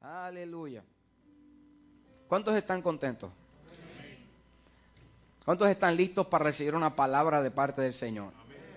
Aleluya. ¿Cuántos están contentos? ¿Cuántos están listos para recibir una palabra de parte del Señor?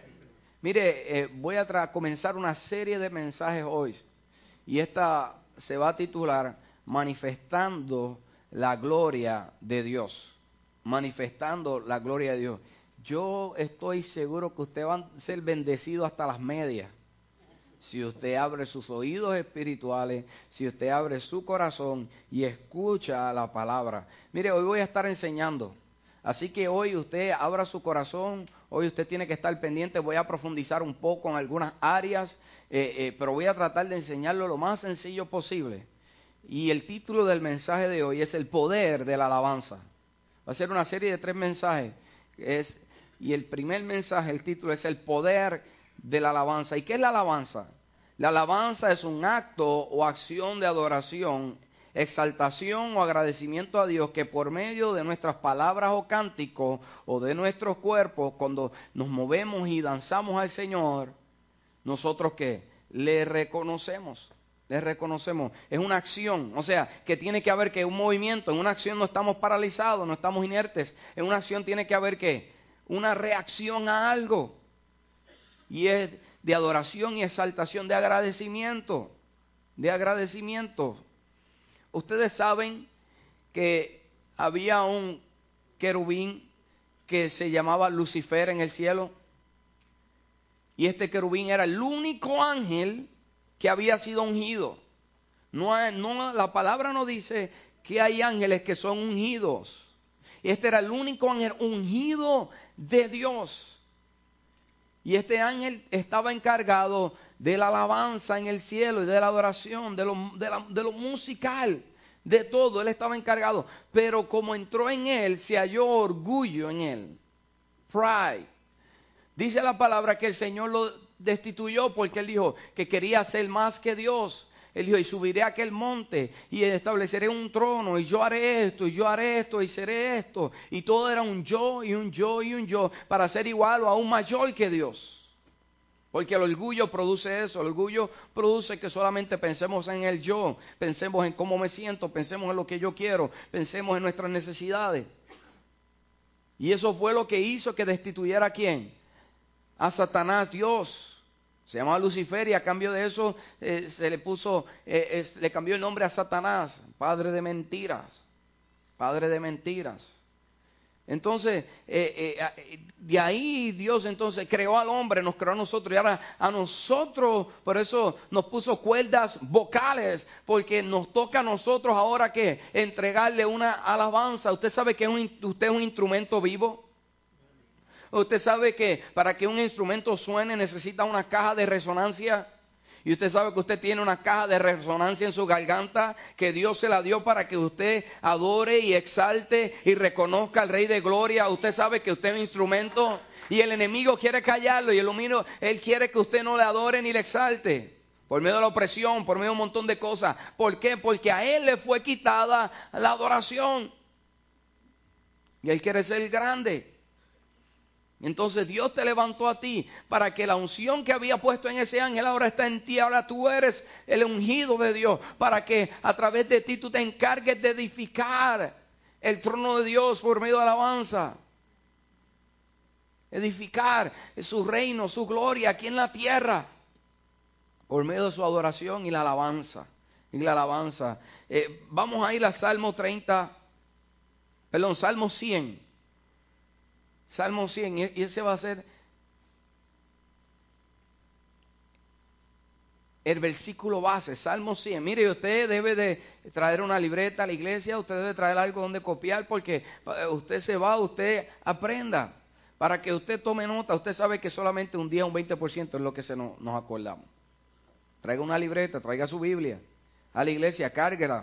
Mire, voy a comenzar una serie de mensajes hoy. Y esta se va a titular Manifestando la Gloria de Dios. Manifestando la Gloria de Dios. Yo estoy seguro que usted va a ser bendecido hasta las medias. Si usted abre sus oídos espirituales, si usted abre su corazón y escucha la palabra. Mire, hoy voy a estar enseñando. Así que hoy usted abra su corazón, hoy usted tiene que estar pendiente. Voy a profundizar un poco en algunas áreas, pero voy a tratar de enseñarlo lo más sencillo posible. Y el título del mensaje de hoy es El Poder de la Alabanza. Va a ser una serie de 3 mensajes. Y el primer mensaje, el título es El Poder de la Alabanza. ¿Y qué es la alabanza? La alabanza es un acto o acción de adoración, exaltación o agradecimiento a Dios que por medio de nuestras palabras o cánticos o de nuestros cuerpos, cuando nos movemos y danzamos al Señor, nosotros ¿qué? Le reconocemos. Le reconocemos. Es una acción, o sea, que tiene que haber que un movimiento. En una acción no estamos paralizados, no estamos inertes. En una acción tiene que haber ¿qué? Una reacción a algo. Y es de adoración y exaltación, de agradecimiento. De agradecimiento. Ustedes saben que había un querubín que se llamaba Lucifer en el cielo. Y este querubín era el único ángel que había sido ungido. La palabra no dice que hay ángeles que son ungidos. Este era el único ángel ungido de Dios. Y este ángel estaba encargado de la alabanza en el cielo y de la adoración, de lo musical, de todo. Él estaba encargado. Pero como entró en él, se halló orgullo en él. Pride. Dice la palabra que el Señor lo destituyó porque él dijo que quería ser más que Dios. Él dijo, y subiré a aquel monte y estableceré un trono y yo haré esto y yo haré esto y seré esto. Y todo era un yo y un yo y un yo para ser igual o aún mayor que Dios. Porque el orgullo produce eso. El orgullo produce que solamente pensemos en el yo, pensemos en cómo me siento, pensemos en lo que yo quiero, pensemos en nuestras necesidades. Y eso fue lo que hizo que destituyera ¿a quién? A Satanás. Dios se llamaba Lucifer y a cambio de eso se le puso, le cambió el nombre a Satanás, padre de mentiras, padre de mentiras. Entonces, de ahí Dios entonces creó al hombre, nos creó a nosotros y ahora a nosotros, por eso nos puso cuerdas vocales, porque nos toca a nosotros ahora que entregarle una alabanza. Usted sabe que usted es un instrumento vivo. Usted sabe que para que un instrumento suene necesita una caja de resonancia. Y usted sabe que usted tiene una caja de resonancia en su garganta que Dios se la dio para que usted adore y exalte y reconozca al Rey de Gloria. Usted sabe que usted es un instrumento y el enemigo quiere callarlo y él quiere que usted no le adore ni le exalte. Por medio de la opresión, por medio de un montón de cosas. ¿Por qué? Porque a él le fue quitada la adoración. Y él quiere ser grande. Entonces Dios te levantó a ti para que la unción que había puesto en ese ángel ahora está en ti. Ahora tú eres el ungido de Dios para que a través de ti tú te encargues de edificar el trono de Dios por medio de alabanza. Edificar su reino, su gloria aquí en la tierra por medio de su adoración y la alabanza. Y la alabanza. Vamos a ir a Salmo 100. Salmo 100, y ese va a ser el versículo base, Salmo 100. Mire, usted debe de traer una libreta a la iglesia, usted debe traer algo donde copiar, porque usted se va, usted aprenda, para que usted tome nota. Usted sabe que solamente un día, un 20% es lo que nos acordamos. Traiga una libreta, traiga su Biblia a la iglesia, cárguela.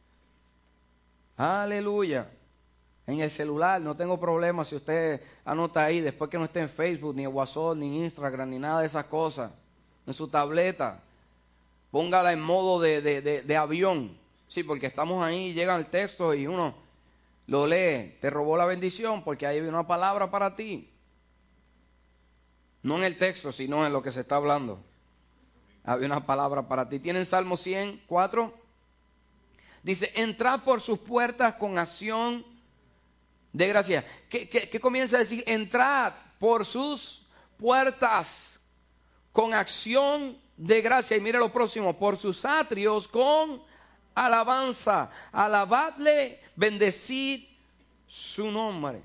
Aleluya. En el celular, no tengo problema si usted anota ahí, después que no esté en Facebook, ni en WhatsApp, ni en Instagram, ni nada de esas cosas. En su tableta, póngala en modo de avión. Sí, porque estamos ahí, llega el texto y uno lo lee. Te robó la bendición porque ahí hay una palabra para ti. No en el texto, sino en lo que se está hablando. Había una palabra para ti. ¿Tienen Salmo 104? Dice, entrad por sus puertas con acción de gracia. ¿Qué comienza a decir? Entrad por sus puertas con acción de gracia. Y mira lo próximo, por sus atrios con alabanza. Alabadle, bendecid su nombre.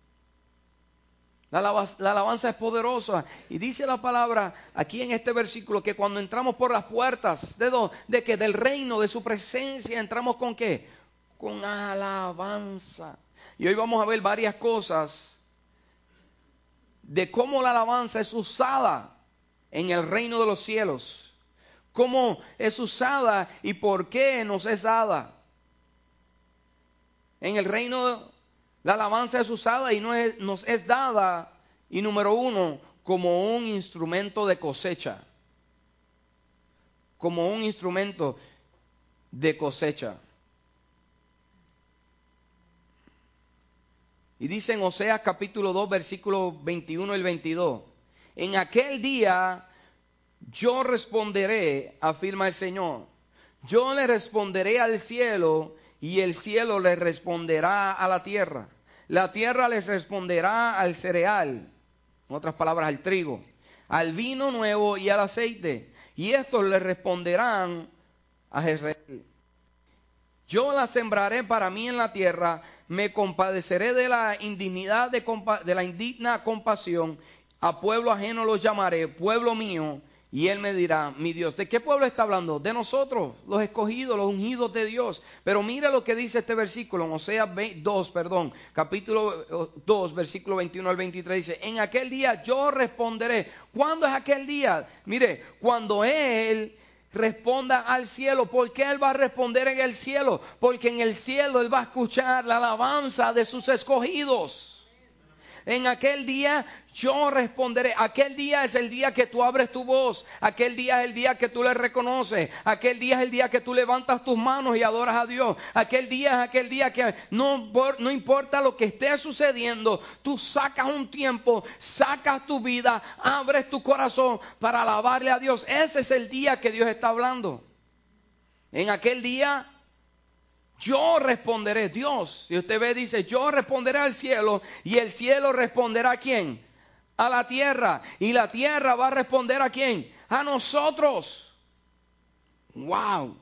La alabanza es poderosa. Y dice la palabra aquí en este versículo que cuando entramos por las puertas, ¿de qué? Del reino, de su presencia, entramos ¿con qué? Con alabanza. Y hoy vamos a ver varias cosas de cómo la alabanza es usada en el reino de los cielos. Cómo es usada y por qué nos es dada. En el reino la alabanza es usada y nos es dada, y número 1, como un instrumento de cosecha. Como un instrumento de cosecha. Y dice en Oseas capítulo 2, versículo 21 y 22. En aquel día yo responderé, afirma el Señor. Yo le responderé al cielo y el cielo le responderá a la tierra. La tierra les responderá al cereal, en otras palabras al trigo, al vino nuevo y al aceite. Y estos le responderán a Jezreel. Yo la sembraré para mí en la tierra, me compadeceré de la indignidad de la indigna compasión. A pueblo ajeno los llamaré, pueblo mío. Y él me dirá, mi Dios. ¿De qué pueblo está hablando? De nosotros, los escogidos, los ungidos de Dios. Pero mira lo que dice este versículo, en Oseas capítulo 2, versículo 21 al 23. Dice, en aquel día yo responderé. ¿Cuándo es aquel día? Mire, cuando él responda al cielo. ¿Por qué él va a responder en el cielo? Porque en el cielo él va a escuchar la alabanza de sus escogidos. En aquel día yo responderé. Aquel día es el día que tú abres tu voz. Aquel día es el día que tú le reconoces. Aquel día es el día que tú levantas tus manos y adoras a Dios. Aquel día es aquel día que no importa lo que esté sucediendo, tú sacas un tiempo, sacas tu vida, abres tu corazón para alabarle a Dios. Ese es el día que Dios está hablando. En aquel día yo responderé, Dios, si usted ve, dice, yo responderé al cielo, y el cielo responderá ¿a quién? A la tierra, y la tierra va a responder ¿a quién? A nosotros. Wow.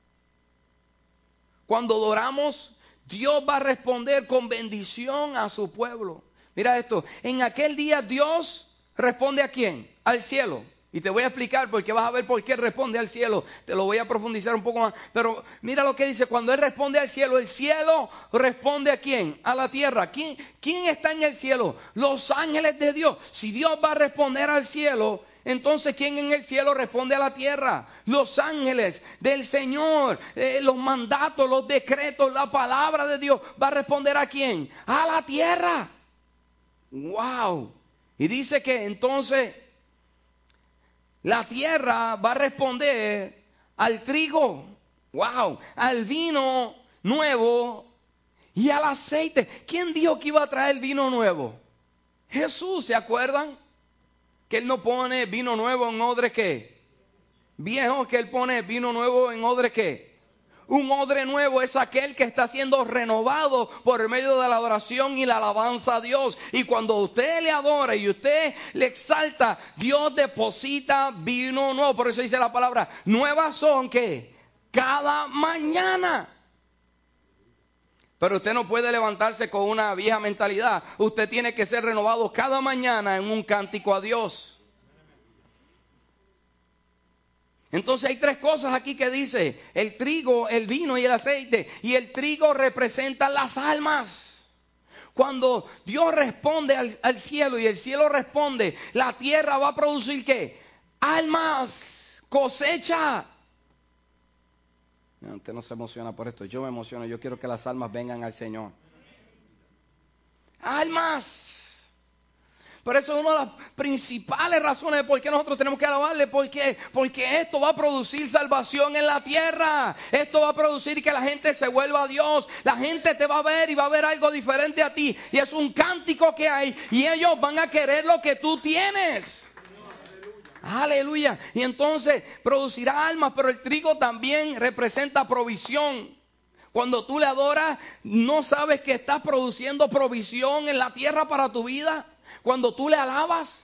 Cuando adoramos, Dios va a responder con bendición a su pueblo. Mira esto, en aquel día Dios responde ¿a quién? Al cielo. Y te voy a explicar porque vas a ver por qué responde al cielo. Te lo voy a profundizar un poco más. Pero mira lo que dice, cuando Él responde al cielo, el cielo responde ¿a quién? A la tierra. ¿Quién está en el cielo? Los ángeles de Dios. Si Dios va a responder al cielo, entonces ¿quién en el cielo responde a la tierra? Los ángeles del Señor, los mandatos, los decretos, la palabra de Dios. ¿Va a responder a quién? A la tierra. ¡Wow! Y dice que entonces la tierra va a responder al trigo, wow, al vino nuevo y al aceite. ¿Quién dijo que iba a traer vino nuevo? Jesús, ¿se acuerdan? Que Él no pone vino nuevo en odre ¿qué? Viejo, que Él pone vino nuevo en odre ¿qué? Un odre nuevo es aquel que está siendo renovado por medio de la adoración y la alabanza a Dios. Y cuando usted le adora y usted le exalta, Dios deposita vino nuevo. Por eso dice la palabra, nuevas son ¿qué? Cada mañana. Pero usted no puede levantarse con una vieja mentalidad. Usted tiene que ser renovado cada mañana en un cántico a Dios. Entonces hay tres cosas aquí que dice, el trigo, el vino y el aceite. Y el trigo representa las almas. Cuando Dios responde al cielo y el cielo responde, la tierra va a producir ¿qué? Almas, cosecha. No, usted no se emociona por esto, yo me emociono, yo quiero que las almas vengan al Señor. Almas. Por eso es una de las principales razones de por qué nosotros tenemos que alabarle. Porque esto va a producir salvación en la tierra. Esto va a producir que la gente se vuelva a Dios. La gente te va a ver y va a ver algo diferente a ti. Y es un cántico que hay. Y ellos van a querer lo que tú tienes. Aleluya. Y entonces producirá almas. Pero el trigo también representa provisión. Cuando tú le adoras, ¿no sabes que estás produciendo provisión en la tierra para tu vida? Cuando tú le alabas.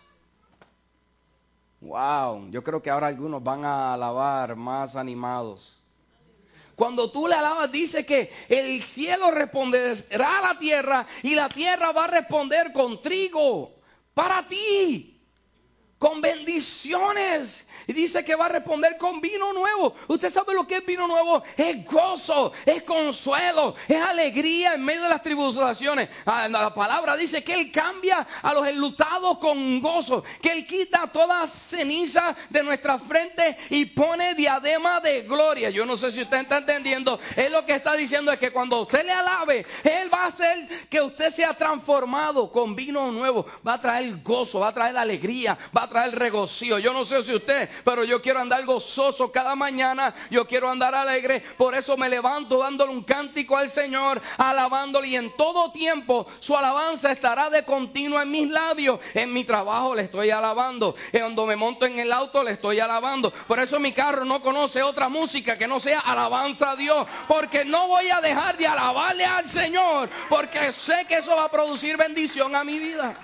Wow, yo creo que ahora algunos van a alabar más animados. Cuando tú le alabas, dice que el cielo responderá a la tierra y la tierra va a responder con trigo para ti, con bendiciones. Y dice que va a responder con vino nuevo. ¿Usted sabe lo que es vino nuevo? Es gozo, es consuelo, es alegría en medio de las tribulaciones. La palabra dice que Él cambia a los enlutados con gozo, que Él quita toda ceniza de nuestra frente y pone diadema de gloria. Yo no sé si usted está entendiendo. Él lo que está diciendo es que cuando usted le alabe, Él va a hacer que usted sea transformado con vino nuevo. Va a traer gozo, va a traer alegría, va a traer regocijo. Yo no sé si usted, pero yo quiero andar gozoso cada mañana. Yo quiero andar alegre. Por eso me levanto dándole un cántico al Señor, alabándole. Y en todo tiempo su alabanza estará de continuo en mis labios. En mi trabajo le estoy alabando. Cuando me monto en el auto le estoy alabando. Por eso mi carro no conoce otra música que no sea alabanza a Dios. Porque no voy a dejar de alabarle al Señor. Porque sé que eso va a producir bendición a mi vida.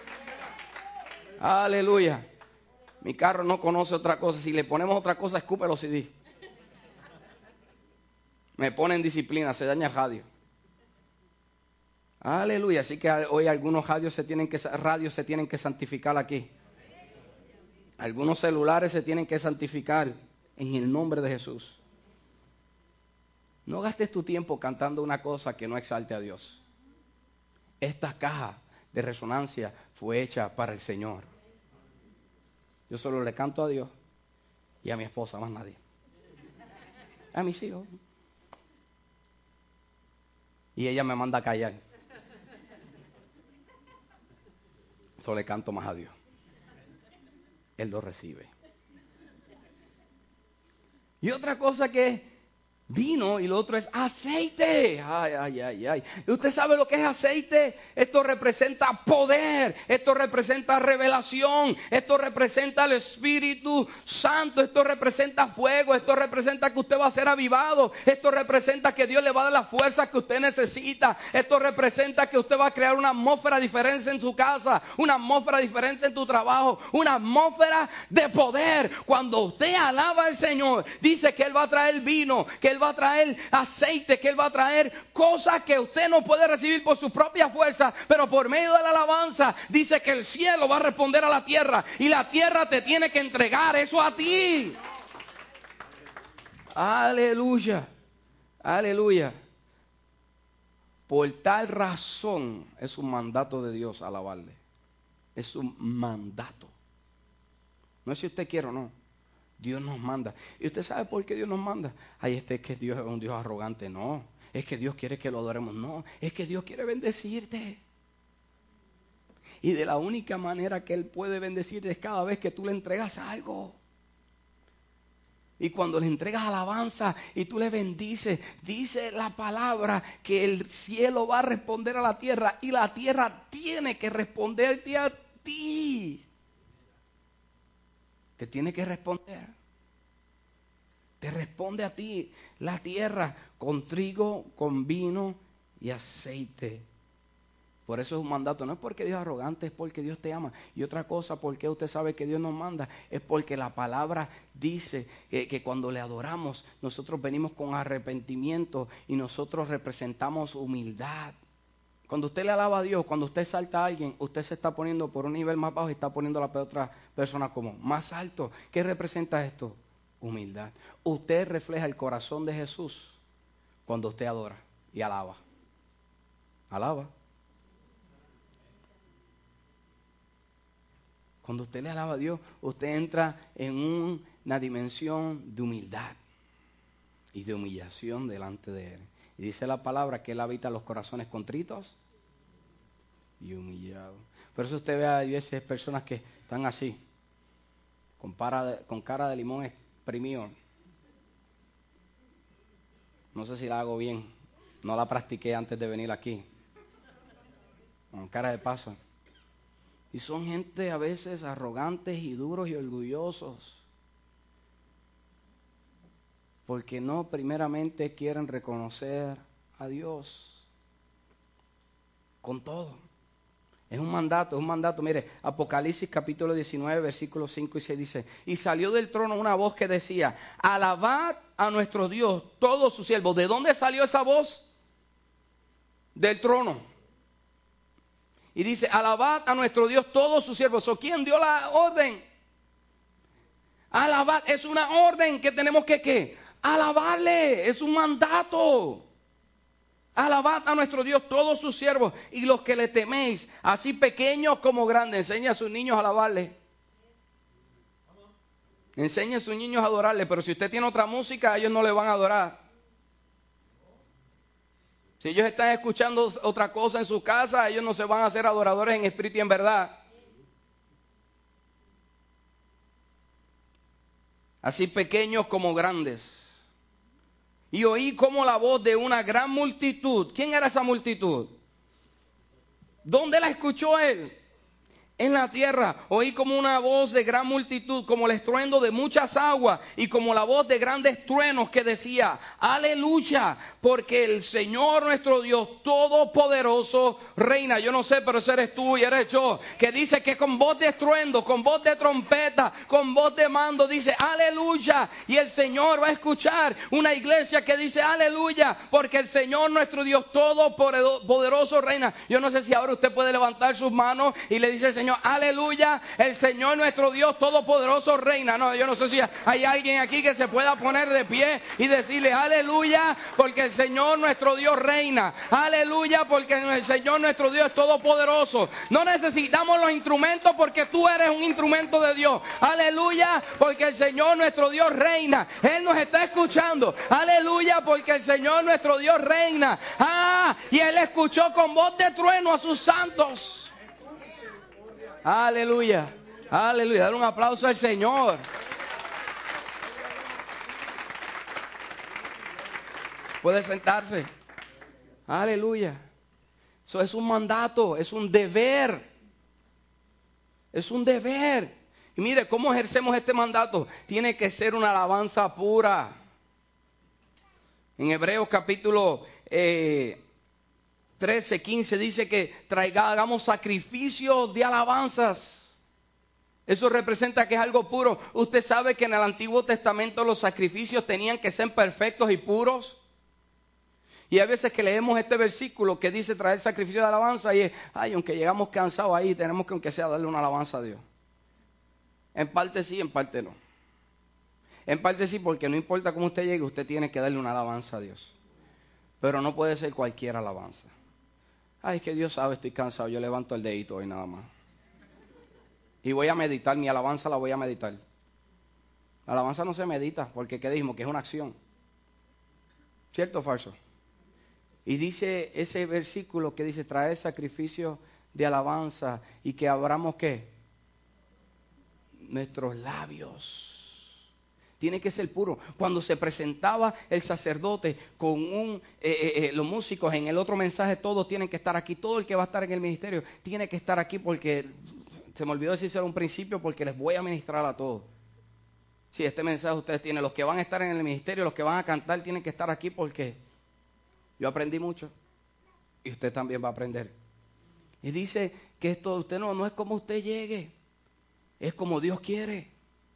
Aleluya. Mi carro no conoce otra cosa. Si le ponemos otra cosa, escupe los CD. Me pone en disciplina, se daña el radio. Aleluya. Así que hoy algunos radios se tienen que santificar aquí. Algunos celulares se tienen que santificar en el nombre de Jesús. No gastes tu tiempo cantando una cosa que no exalte a Dios. Esta caja de resonancia fue hecha para el Señor. Yo solo le canto a Dios y a mi esposa, más nadie. A mis hijos. Y ella me manda a callar. Solo le canto más a Dios. Él lo recibe. Y otra cosa que vino y lo otro es aceite. Ay, ay, ay, ay. ¿Y usted sabe lo que es aceite? Esto representa poder. Esto representa revelación. Esto representa el Espíritu Santo. Esto representa fuego. Esto representa que usted va a ser avivado. Esto representa que Dios le va a dar la fuerza que usted necesita. Esto representa que usted va a crear una atmósfera diferente en su casa. Una atmósfera diferente en tu trabajo. Una atmósfera de poder. Cuando usted alaba al Señor, dice que Él va a traer vino, que Él va a traer aceite, que Él va a traer cosas que usted no puede recibir por su propia fuerza, pero por medio de la alabanza dice que el cielo va a responder a la tierra y la tierra te tiene que entregar eso a ti. Aleluya, aleluya. Por tal razón es un mandato de Dios alabarle. Es un mandato. No es si usted quiere o no. Dios nos manda. ¿Y usted sabe por qué Dios nos manda? Ay, es que Dios es un Dios arrogante. No, es que Dios quiere que lo adoremos. No, es que Dios quiere bendecirte. Y de la única manera que Él puede bendecirte es cada vez que tú le entregas algo. Y cuando le entregas alabanza y tú le bendices, dice la palabra que el cielo va a responder a la tierra y la tierra tiene que responderte a ti. Te tiene que responder. Te responde a ti la tierra con trigo, con vino y aceite. Por eso es un mandato. No es porque Dios es arrogante, es porque Dios te ama. Y otra cosa, porque usted sabe que Dios nos manda, es porque la palabra dice que cuando le adoramos, nosotros venimos con arrepentimiento y nosotros representamos humildad. Cuando usted le alaba a Dios, cuando usted salta a alguien, usted se está poniendo por un nivel más bajo y está poniendo a la otra persona como más alto. ¿Qué representa esto? Humildad. Usted refleja el corazón de Jesús cuando usted adora y alaba. Alaba. Cuando usted le alaba a Dios, usted entra en una dimensión de humildad y de humillación delante de Él. Y dice la palabra que Él habita los corazones contritos y humillados. Por eso usted ve a veces personas que están así, con cara de limón exprimido. No sé si la hago bien, no la practiqué antes de venir aquí. Con cara de pasa. Y son gente a veces arrogantes y duros y orgullosos. Porque no primeramente quieren reconocer a Dios con todo. Es un mandato. Mire, Apocalipsis capítulo 19, versículos 5 y 6 dice: y salió del trono una voz que decía: alabad a nuestro Dios todos sus siervos. ¿De dónde salió esa voz? Del trono. Y dice: alabad a nuestro Dios todos sus siervos. ¿O quién dio la orden? Alabad. Es una orden que tenemos que ¿qué? Alabarle. Es un mandato. Alabad a nuestro Dios todos sus siervos y los que le teméis, así pequeños como grandes. Enseña a sus niños a alabarle. Enseña a sus niños a adorarle. Pero si usted tiene otra música, ellos no le van a adorar. Si ellos están escuchando otra cosa en su casa, ellos no se van a hacer adoradores en espíritu y en verdad. Así pequeños como grandes. Y oí como la voz de una gran multitud. ¿Quién era esa multitud? ¿Dónde la escuchó él? En la tierra. Oí como una voz de gran multitud, como el estruendo de muchas aguas y como la voz de grandes truenos que decía: aleluya, porque el Señor nuestro Dios todopoderoso reina. Yo no sé, pero ese eres tú y eres yo, que dice que con voz de estruendo, con voz de trompeta, con voz de mando, dice aleluya. Y el Señor va a escuchar una iglesia que dice aleluya, porque el Señor nuestro Dios todopoderoso reina. Yo no sé si ahora usted puede levantar sus manos y le dice: Señor, aleluya, el Señor nuestro Dios todopoderoso reina. No, yo no sé si hay alguien aquí que se pueda poner de pie y decirle aleluya, porque el Señor nuestro Dios reina. Aleluya, porque el Señor nuestro Dios es todopoderoso. No necesitamos los instrumentos porque tú eres un instrumento de Dios. Aleluya, porque el Señor nuestro Dios reina. Él nos está escuchando. Aleluya, porque el Señor nuestro Dios reina. Y Él escuchó con voz de trueno a sus santos. Aleluya, aleluya. Dale un aplauso al Señor. Puede sentarse. Aleluya. Eso es un mandato, es un deber. Es un deber. Y mire, ¿cómo ejercemos este mandato? Tiene que ser una alabanza pura. En Hebreos capítulo 13, 15 dice que hagamos sacrificios de alabanzas. Eso representa que es algo puro. Usted sabe que en el Antiguo Testamento los sacrificios tenían que ser perfectos y puros. Y hay veces que leemos este versículo que dice traer sacrificio de alabanza y es, aunque llegamos cansados ahí, tenemos que aunque sea darle una alabanza a Dios. En parte sí, en parte no. En parte sí, porque no importa cómo usted llegue, usted tiene que darle una alabanza a Dios. Pero no puede ser cualquier alabanza. Es que Dios sabe, estoy cansado, yo levanto el dedito hoy nada más. Y voy a meditar, mi alabanza la voy a meditar. La alabanza no se medita, porque ¿qué dijimos? Que es una acción. ¿Cierto o falso? Y dice ese versículo que dice traer sacrificio de alabanza y que abramos ¿qué? Nuestros labios. Tiene que ser puro. Cuando se presentaba el sacerdote con los músicos en el otro mensaje, todos tienen que estar aquí. Todo el que va a estar en el ministerio tiene que estar aquí porque, se me olvidó decirse a un principio, porque les voy a ministrar a todos. Sí, este mensaje ustedes tienen. Los que van a estar en el ministerio, los que van a cantar, tienen que estar aquí porque yo aprendí mucho. Y usted también va a aprender. Y dice que esto usted no es como usted llegue. Es como Dios quiere.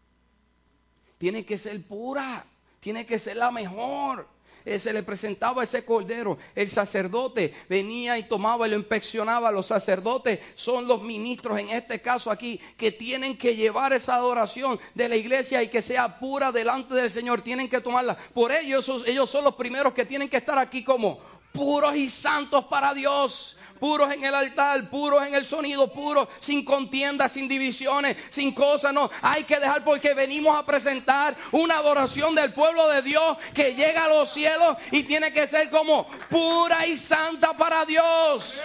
Tiene que ser pura, tiene que ser la mejor. Se le presentaba ese cordero, el sacerdote venía y tomaba y lo inspeccionaba. Los sacerdotes son los ministros en este caso aquí, que tienen que llevar esa adoración de la iglesia y que sea pura delante del Señor. Tienen que tomarla. Por ellos son los primeros que tienen que estar aquí como puros y santos para Dios. Puros en el altar, puros en el sonido, puros, sin contiendas, sin divisiones, sin cosas, no. Hay que dejar porque venimos a presentar una adoración del pueblo de Dios que llega a los cielos y tiene que ser como pura y santa para Dios.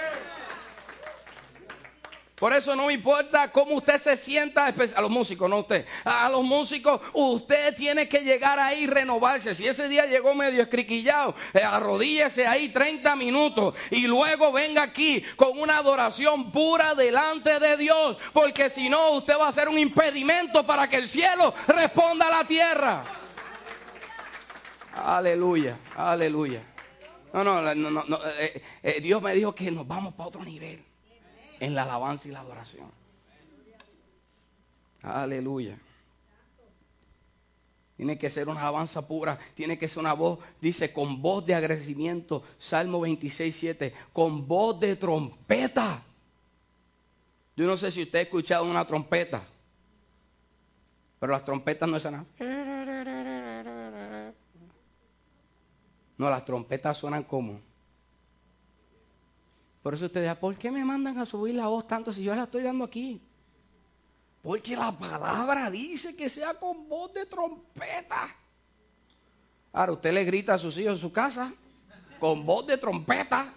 Por eso no me importa cómo usted se sienta, a los músicos, no usted. A los músicos, usted tiene que llegar ahí y renovarse. Si ese día llegó medio escriquillado, arrodíllese ahí 30 minutos y luego venga aquí con una adoración pura delante de Dios. Porque si no, usted va a ser un impedimento para que el cielo responda a la tierra. Aleluya, aleluya. No. Dios me dijo que nos vamos para otro nivel en la alabanza y la adoración. Aleluya. Tiene que ser una alabanza pura, tiene que ser una voz, dice, con voz de agradecimiento, Salmo 26:7, con voz de trompeta. Yo no sé si usted ha escuchado una trompeta, pero las trompetas no suenan. No, las trompetas suenan como. Por eso usted dirá, ¿por qué me mandan a subir la voz tanto si yo la estoy dando aquí? Porque la palabra dice que sea con voz de trompeta. Ahora, usted le grita a sus hijos en su casa con voz de trompeta.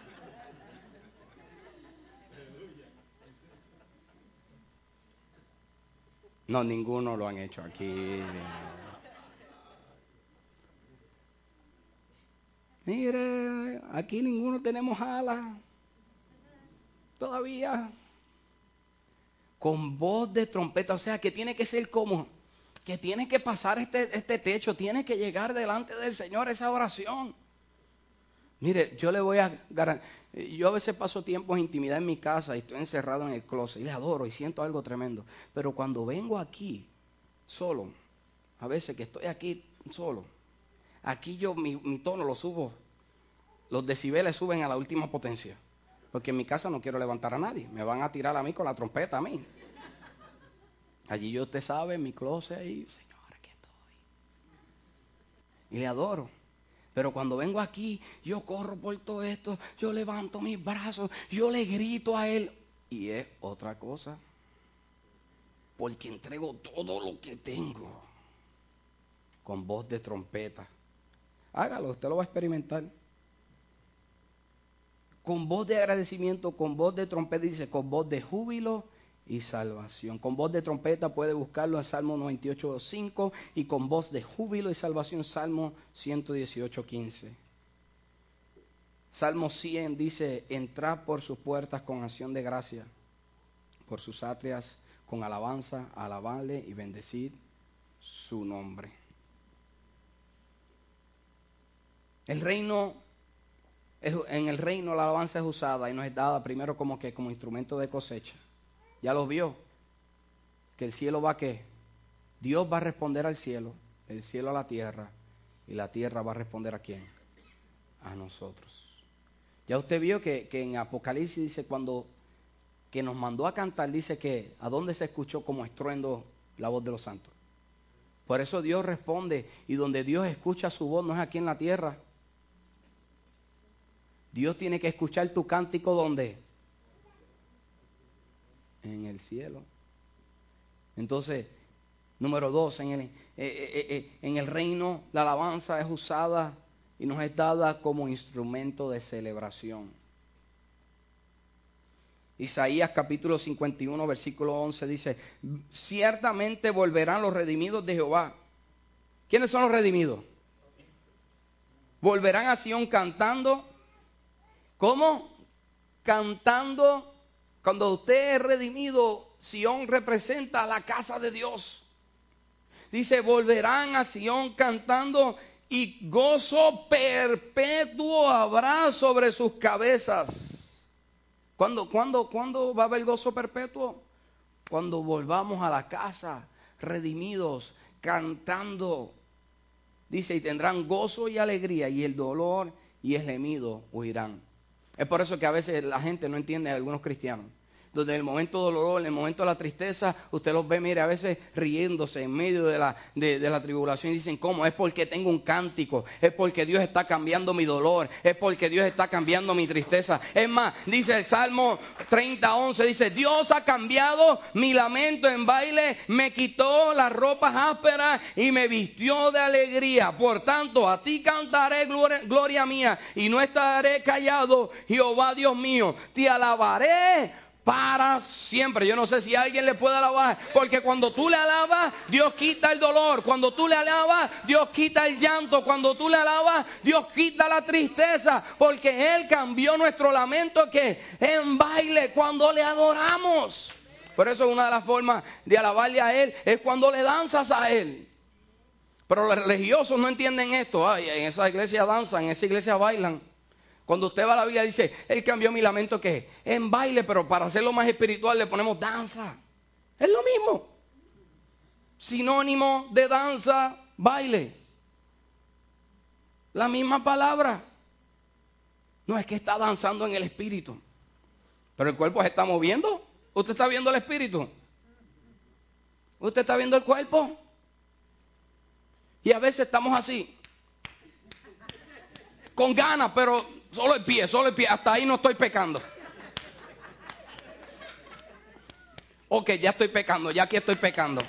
No, ninguno lo han hecho aquí. Mire, aquí ninguno tenemos alas. Todavía. Con voz de trompeta. O sea, que tiene que ser como, que tiene que pasar este techo. Tiene que llegar delante del Señor esa oración. Mire, yo le voy a garantizar. Yo a veces paso tiempos de intimidad en mi casa y estoy encerrado en el closet y le adoro y siento algo tremendo. Pero cuando vengo aquí solo, a veces que estoy aquí solo, aquí yo mi tono lo subo, los decibeles suben a la última potencia. Porque en mi casa no quiero levantar a nadie, me van a tirar a mí con la trompeta a mí. Allí yo, usted sabe, en mi closet ahí, Señor, aquí estoy. Y le adoro. Pero cuando vengo aquí, yo corro por todo esto, yo levanto mis brazos, yo le grito a Él. Y es otra cosa. Porque entrego todo lo que tengo. Con voz de trompeta. Hágalo, usted lo va a experimentar. Con voz de agradecimiento, con voz de trompeta, dice, con voz de júbilo y salvación. Con voz de trompeta puede buscarlo en Salmo 98:5 y con voz de júbilo y salvación, Salmo 118:15. Salmo 100 dice, entrad por sus puertas con acción de gracia, por sus atrias con alabanza, alabadle y bendecid su nombre. En el reino la alabanza es usada y nos es dada primero como instrumento de cosecha. Ya lo vio, que el cielo va a ¿qué? Dios va a responder al cielo, el cielo a la tierra y la tierra va a responder ¿a quién? A nosotros. Ya usted vio que en Apocalipsis dice que nos mandó a cantar, dice que ¿a dónde se escuchó como estruendo la voz de los santos? Por eso Dios responde, y donde Dios escucha su voz no es aquí en la tierra. Dios tiene que escuchar tu cántico ¿dónde? En el cielo. Entonces, número 2, en el reino la alabanza es usada y nos es dada como instrumento de celebración. Isaías capítulo 51, versículo 11 dice, ciertamente volverán los redimidos de Jehová. ¿Quiénes son los redimidos? Volverán a Sión cantando. ¿Cómo? Cantando. Cuando usted es redimido, Sión representa a la casa de Dios. Dice, volverán a Sión cantando y gozo perpetuo habrá sobre sus cabezas. ¿Cuándo va a haber gozo perpetuo? Cuando volvamos a la casa, redimidos, cantando. Dice, y tendrán gozo y alegría, y el dolor y el gemido huirán. Es por eso que a veces la gente no entiende a algunos cristianos. Donde en el momento dolor, en el momento de la tristeza, usted los ve, mire, a veces riéndose en medio de la tribulación y dicen, ¿cómo? Es porque tengo un cántico, es porque Dios está cambiando mi dolor, es porque Dios está cambiando mi tristeza. Es más, dice el Salmo 30:11, dice, Dios ha cambiado mi lamento en baile, me quitó las ropas ásperas y me vistió de alegría. Por tanto, a ti cantaré gloria mía y no estaré callado, Jehová Dios mío, te alabaré para siempre. Yo no sé si alguien le puede alabar, porque cuando tú le alabas, Dios quita el dolor. Cuando tú le alabas, Dios quita el llanto. Cuando tú le alabas, Dios quita la tristeza, porque Él cambió nuestro lamento que en baile cuando le adoramos. Por eso una de las formas de alabarle a Él es cuando le danzas a Él. Pero los religiosos no entienden esto. Ay, en esa iglesia danzan, en esa iglesia bailan. Cuando usted va a la Biblia dice, Él cambió mi lamento, ¿qué? En baile, pero para hacerlo más espiritual le ponemos danza. Es lo mismo. Sinónimo de danza, baile. La misma palabra. No, es que está danzando en el espíritu. Pero el cuerpo se está moviendo. ¿Usted está viendo el espíritu? ¿Usted está viendo el cuerpo? Y a veces estamos así. Con ganas, pero solo el pie. Hasta ahí no estoy pecando. Ok, ya estoy pecando, ya aquí estoy pecando.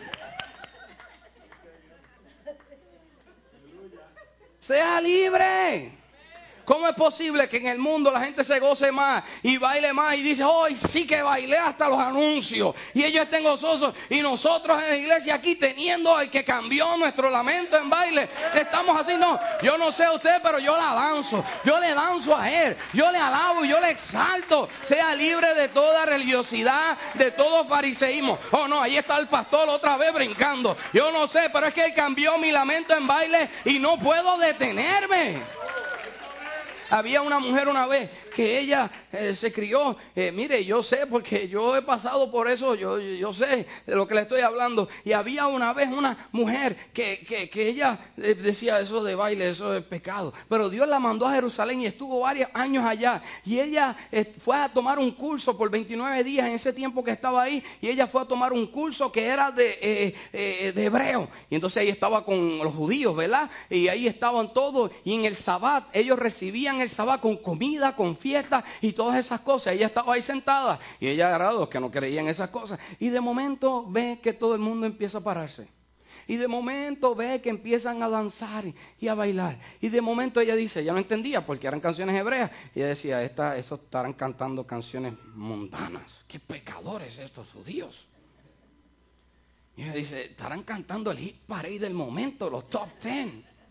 Sea libre. ¿Cómo es posible que en el mundo la gente se goce más y baile más y dice, hoy sí que bailé hasta los anuncios y ellos estén gozosos y nosotros en la iglesia aquí teniendo al que cambió nuestro lamento en baile, estamos así? No, yo no sé usted, pero yo la danzo, yo le danzo a Él, yo le alabo y yo le exalto. Sea libre de toda religiosidad, de todo fariseísmo. Oh no, ahí está el pastor otra vez brincando. Yo no sé, pero es que Él cambió mi lamento en baile y no puedo detenerme. Había una mujer una vez que ella se crió, mire, yo sé porque yo he pasado por eso, yo sé de lo que le estoy hablando. Y había una vez una mujer que ella decía, eso de baile, eso es pecado. Pero Dios la mandó a Jerusalén y estuvo varios años allá. Y ella fue a tomar un curso por 29 días en ese tiempo que estaba ahí. Y ella fue a tomar un curso que era de hebreo. Y entonces ahí estaba con los judíos, ¿verdad? Y ahí estaban todos. Y en el Sabbat, ellos recibían el Sabbat con comida, con fiesta y todas esas cosas. Ella estaba ahí sentada y ella era de los que no creían esas cosas. Y de momento ve que todo el mundo empieza a pararse. Y de momento ve que empiezan a danzar y a bailar. Y de momento ella dice, ya no entendía porque eran canciones hebreas. Y ella decía, esos estarán cantando canciones mundanas. ¿Qué pecadores estos judíos? Y ella dice, estarán cantando el hit parade del momento, los top 10.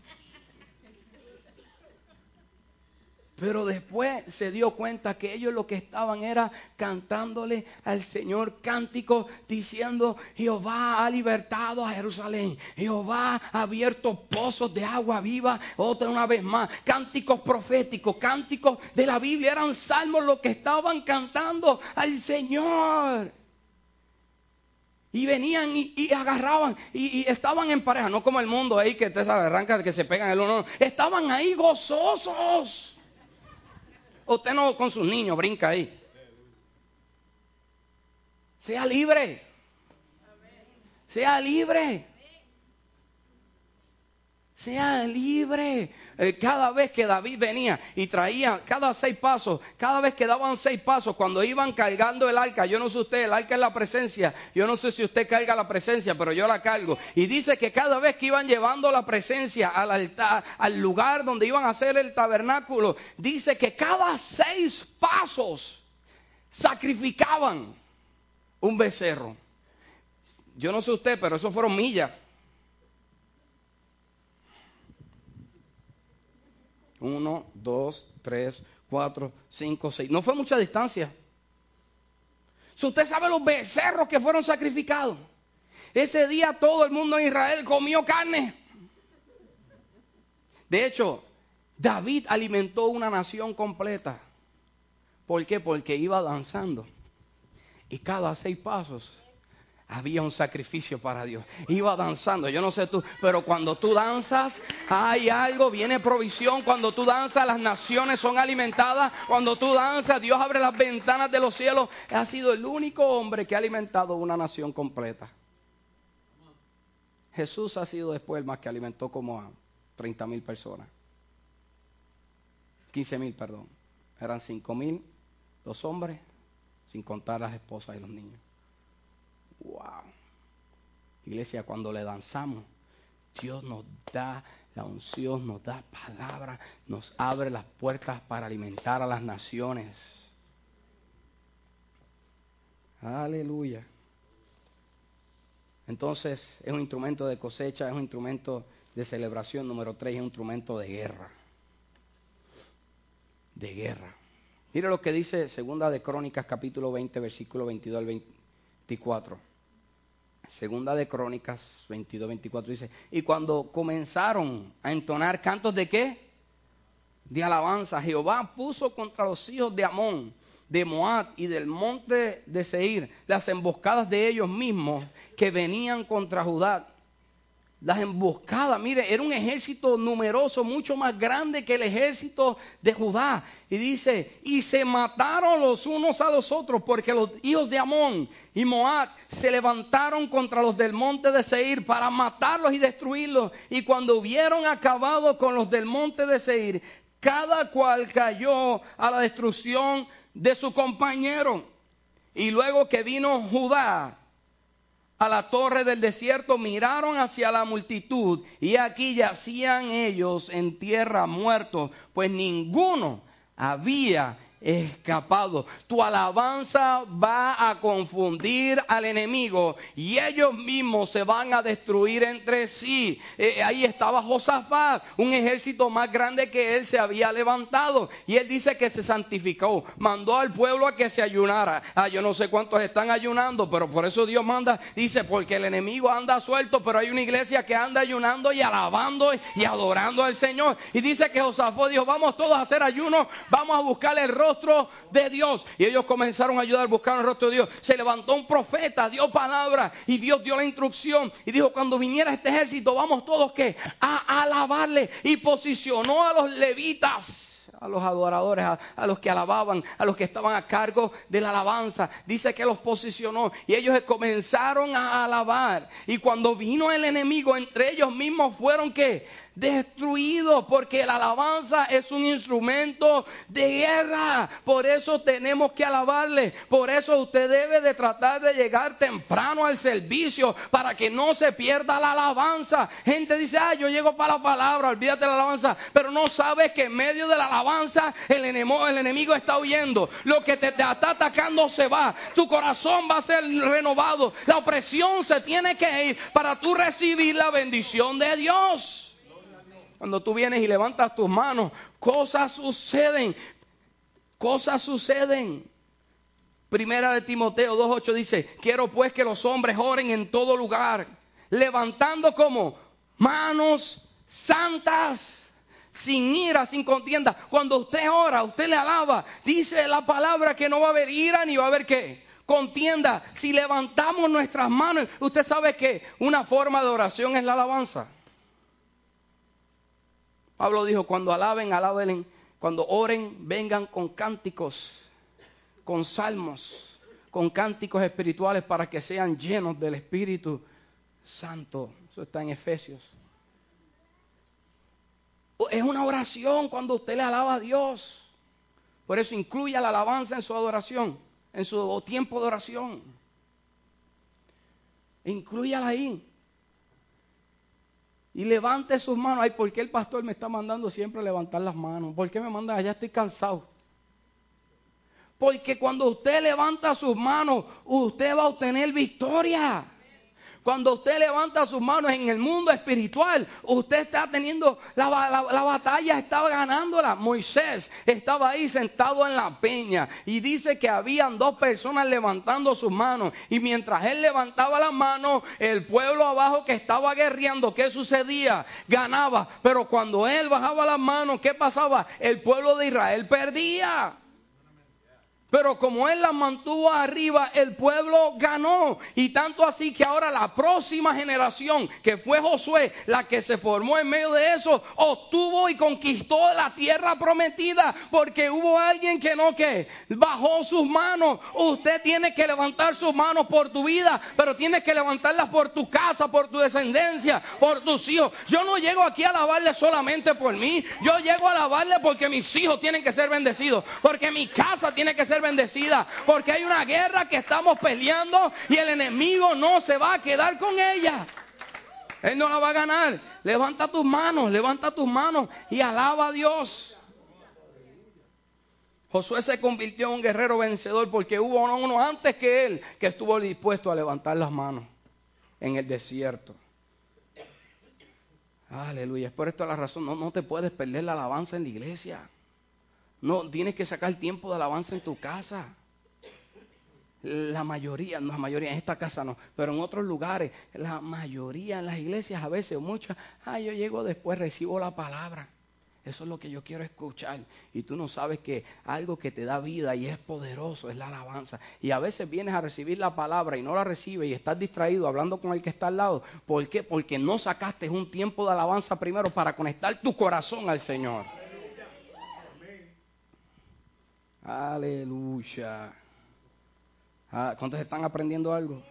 Pero después se dio cuenta que ellos lo que estaban era cantándole al Señor cánticos diciendo, Jehová ha libertado a Jerusalén, Jehová ha abierto pozos de agua viva, otra una vez más, cánticos proféticos, cánticos de la Biblia, eran salmos los que estaban cantando al Señor. Y venían y agarraban y estaban en pareja, no como el mundo ahí que te sabe, arranca que se pegan el uno, no, estaban ahí gozosos. Usted no con sus niños brinca ahí. Sea libre. Sea libre. Sea libre. Cada vez que David venía y traía cada 6 pasos, cada vez que daban 6 pasos, cuando iban cargando el arca, yo no sé usted, el arca es la presencia, yo no sé si usted carga la presencia, pero yo la cargo. Y dice que cada vez que iban llevando la presencia al altar, al lugar donde iban a hacer el tabernáculo, dice que cada 6 pasos sacrificaban un becerro. Yo no sé usted, pero eso fueron millas. 1, 2, 3, 4, 5, 6. No fue mucha distancia. Si usted sabe los becerros que fueron sacrificados. Ese día todo el mundo en Israel comió carne. De hecho, David alimentó una nación completa. ¿Por qué? Porque iba danzando. Y cada 6 pasos había un sacrificio para Dios. Iba danzando, yo no sé tú, pero cuando tú danzas, hay algo, viene provisión. Cuando tú danzas, las naciones son alimentadas. Cuando tú danzas, Dios abre las ventanas de los cielos. Ha sido el único hombre que ha alimentado una nación completa. Jesús ha sido después el más que alimentó como a 30,000 personas. 15,000, perdón. Eran 5,000 los hombres, sin contar las esposas y los niños. Wow. Iglesia, cuando le danzamos, Dios nos da la unción, nos da palabra, nos abre las puertas para alimentar a las naciones. Aleluya. Entonces, es un instrumento de cosecha, es un instrumento de celebración. Número 3, es un instrumento de guerra. De guerra. Mire lo que dice Segunda de Crónicas, capítulo 20, versículo 22 al 24. Segunda de Crónicas 22-24 dice, y cuando comenzaron a entonar cantos ¿de qué? De alabanza, Jehová puso contra los hijos de Amón, de Moab y del monte de Seir, las emboscadas de ellos mismos que venían contra Judá. Las emboscadas, mire, era un ejército numeroso, mucho más grande que el ejército de Judá. Y dice, y se mataron los unos a los otros, porque los hijos de Amón y Moab se levantaron contra los del monte de Seir para matarlos y destruirlos. Y cuando hubieron acabado con los del monte de Seir, cada cual cayó a la destrucción de su compañero. Y luego que vino Judá a la torre del desierto, miraron hacia la multitud, y aquí yacían ellos en tierra muertos, pues ninguno había escapado. Tu alabanza va a confundir al enemigo y ellos mismos se van a destruir entre sí. Ahí estaba Josafat, un ejército más grande que él se había levantado, y él dice que se santificó, mandó al pueblo a que se ayunara. Yo no sé cuántos están ayunando, pero por eso Dios manda, dice, porque el enemigo anda suelto, pero hay una iglesia que anda ayunando y alabando y adorando al Señor. Y dice que Josafat dijo, vamos todos a hacer ayuno, vamos a buscar el rostro de Dios. Y ellos comenzaron a ayudar, buscaron el rostro de Dios. Se levantó un profeta, dio palabra y Dios dio la instrucción y dijo, cuando viniera este ejército, vamos todos ¿qué? A alabarle. Y posicionó a los levitas, a los adoradores, a los que alababan, a los que estaban a cargo de la alabanza. Dice que los posicionó y ellos comenzaron a alabar. Y cuando vino el enemigo, entre ellos mismos fueron ¿qué? Destruidos, porque la alabanza es un instrumento de guerra. Por eso tenemos que alabarle. Por eso usted debe de tratar de llegar temprano al servicio, para que no se pierda la alabanza. Gente dice, yo llego para la palabra, olvídate de la alabanza, pero no sabes que en medio de la alabanza el enemigo está huyendo. Lo que te está atacando se va, tu corazón va a ser renovado, la opresión se tiene que ir para tú recibir la bendición de Dios. Cuando tú vienes y levantas tus manos, cosas suceden. Cosas suceden. Primera de Timoteo 2:8 dice, quiero pues que los hombres oren en todo lugar, levantando como manos santas, sin ira, sin contienda. Cuando usted ora, usted le alaba, dice la palabra que no va a haber ira ni va a haber ¿qué? Contienda. Si levantamos nuestras manos, usted sabe que una forma de oración es la alabanza. Pablo dijo, cuando alaben, alaben, cuando oren, vengan con cánticos, con salmos, con cánticos espirituales para que sean llenos del Espíritu Santo. Eso está en Efesios. Es una oración cuando usted le alaba a Dios. Por eso incluya la alabanza en su adoración, en su tiempo de oración. Inclúyala ahí. Y levante sus manos. Ay, ¿por qué el pastor me está mandando siempre a levantar las manos? ¿Por qué me manda? Ya estoy cansado. Porque cuando usted levanta sus manos, usted va a obtener victoria. Cuando usted levanta sus manos en el mundo espiritual, usted está teniendo la batalla, estaba ganándola. Moisés estaba ahí sentado en la peña y dice que habían dos personas levantando sus manos. Y mientras él levantaba las manos, el pueblo abajo que estaba guerreando, ¿qué sucedía? Ganaba. Pero cuando él bajaba las manos, ¿qué pasaba? El pueblo de Israel perdía. Pero como él las mantuvo arriba, el pueblo ganó. Y tanto así que ahora la próxima generación, que fue Josué, la que se formó en medio de eso, obtuvo y conquistó la tierra prometida. Porque hubo alguien que no, que bajó sus manos. Usted tiene que levantar sus manos por tu vida, pero tienes que levantarlas por tu casa, por tu descendencia, por tus hijos. Yo no llego aquí a alabarle solamente por mí. Yo llego a alabarle porque mis hijos tienen que ser bendecidos, porque mi casa tiene que ser bendecida, porque hay una guerra que estamos peleando y el enemigo no se va a quedar con ella. Él no la va a ganar. Levanta tus manos y alaba a Dios. Josué se convirtió en un guerrero vencedor porque hubo uno antes que él que estuvo dispuesto a levantar las manos en el desierto. Aleluya. Es por esto la razón, no te puedes perder la alabanza en la iglesia. No, tienes que sacar tiempo de alabanza en tu casa. la mayoría, no la mayoría, en esta casa no, pero en otros lugares, la mayoría en las iglesias a veces, muchas, yo llego después, recibo la palabra. Eso es lo que yo quiero escuchar. Y tú no sabes que algo que te da vida y es poderoso es la alabanza. Y a veces vienes a recibir la palabra y no la recibes y estás distraído hablando con el que está al lado. ¿Por qué? Porque no sacaste un tiempo de alabanza primero para conectar tu corazón al Señor. Aleluya. ¿Cuántos están aprendiendo algo?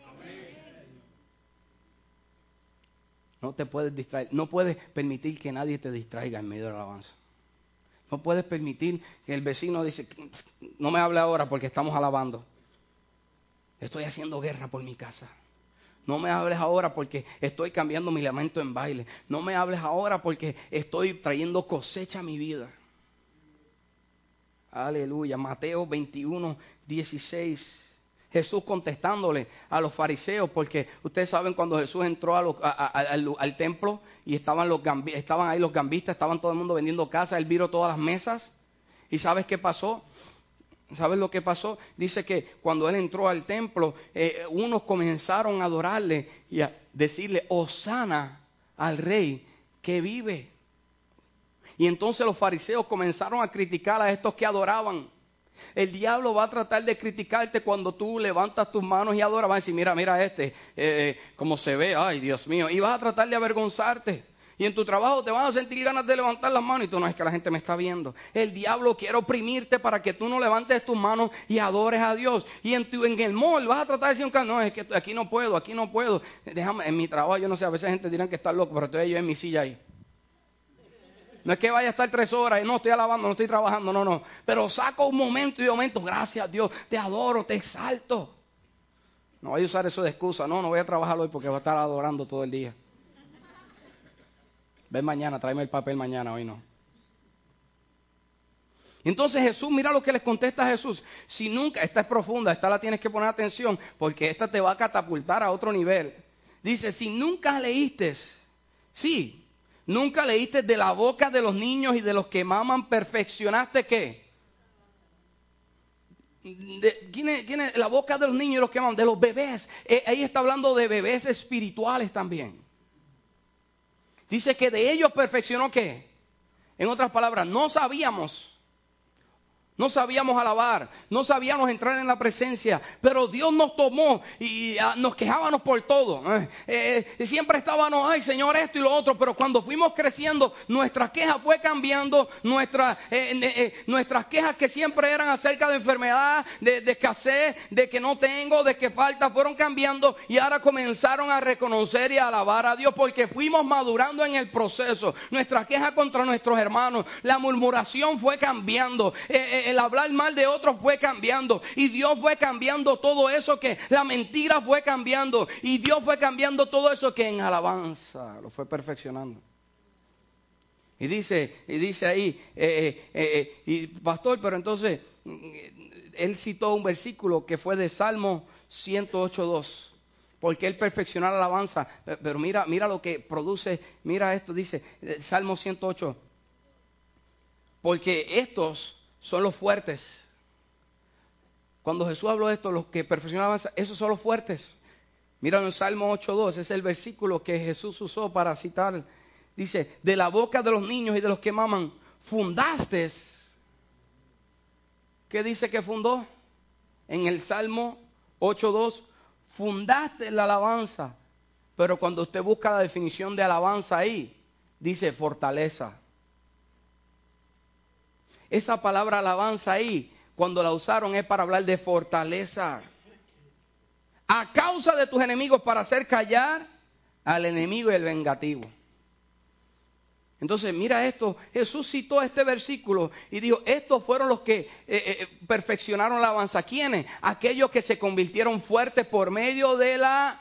No te puedes distraer, no puedes permitir que nadie te distraiga en medio de la alabanza. No puedes permitir que el vecino dice, no me hable ahora porque estamos alabando. Estoy haciendo guerra por mi casa. No me hables ahora porque estoy cambiando mi lamento en baile. No me hables ahora porque estoy trayendo cosecha a mi vida. Aleluya. Mateo 21:16. Jesús contestándole a los fariseos, porque ustedes saben cuando Jesús entró al templo y estaban ahí los gambistas, estaban todo el mundo vendiendo casas, él viró todas las mesas. ¿Y sabes qué pasó? ¿Sabes lo que pasó? Dice que cuando él entró al templo, unos comenzaron a adorarle y a decirle, Hosana al rey que vive. Y entonces los fariseos comenzaron a criticar a estos que adoraban. El diablo va a tratar de criticarte cuando tú levantas tus manos y adoras. Va a decir, mira cómo se ve, ay Dios mío. Y vas a tratar de avergonzarte. Y en tu trabajo te van a sentir ganas de levantar las manos y tú no, es que la gente me está viendo. El diablo quiere oprimirte para que tú no levantes tus manos y adores a Dios. Y en el mall vas a tratar de decir, no, es que aquí no puedo. Déjame, en mi trabajo, yo no sé, a veces gente dirán que está loco, pero estoy yo en mi silla ahí. No es que vaya a estar 3 horas, no estoy alabando, no estoy trabajando, no. Pero saco un momento y de momento, gracias a Dios, te adoro, te exalto. No voy a usar eso de excusa, no voy a trabajar hoy porque voy a estar adorando todo el día. Ven mañana, tráeme el papel mañana, hoy no. Entonces Jesús, mira lo que les contesta a Jesús. Si nunca, esta es profunda, esta la tienes que poner atención, porque esta te va a catapultar a otro nivel. Dice, si nunca leíste, sí. ¿Nunca leíste de la boca de los niños y de los que maman perfeccionaste qué? ¿Quién es la boca de los niños y los que maman? De los bebés. Ahí está hablando de bebés espirituales también. Dice que de ellos perfeccionó ¿qué? En otras palabras, no sabíamos alabar, no sabíamos entrar en la presencia, pero Dios nos tomó y nos quejábamos por todo. Siempre estábamos, ay Señor, esto y lo otro, pero cuando fuimos creciendo, nuestra queja fue cambiando, nuestras quejas que siempre eran acerca de enfermedad, de escasez, de que no tengo, de que falta, fueron cambiando y ahora comenzaron a reconocer y a alabar a Dios porque fuimos madurando en el proceso. Nuestra queja contra nuestros hermanos, la murmuración fue cambiando, el hablar mal de otros fue cambiando y Dios fue cambiando todo eso, que la mentira fue cambiando y Dios fue cambiando todo eso que en alabanza lo fue perfeccionando. Y dice ahí, y pastor, pero entonces él citó un versículo que fue de Salmo 108:2. Porque él perfeccionó la alabanza. Pero mira lo que produce, mira esto, dice Salmo 108. Porque estos son los fuertes. Cuando Jesús habló de esto, los que perfeccionan la alabanza, esos son los fuertes. Mira en el Salmo 8:2, es el versículo que Jesús usó para citar. Dice, de la boca de los niños y de los que maman, fundaste. ¿Qué dice que fundó? En el Salmo 8:2, fundaste la alabanza. Pero cuando usted busca la definición de alabanza ahí, dice fortaleza. Esa palabra alabanza ahí, cuando la usaron es para hablar de fortaleza. A causa de tus enemigos, para hacer callar al enemigo y el vengativo. Entonces, mira esto, Jesús citó este versículo y dijo, estos fueron los que perfeccionaron la alabanza. ¿Quiénes? Aquellos que se convirtieron fuertes por medio de la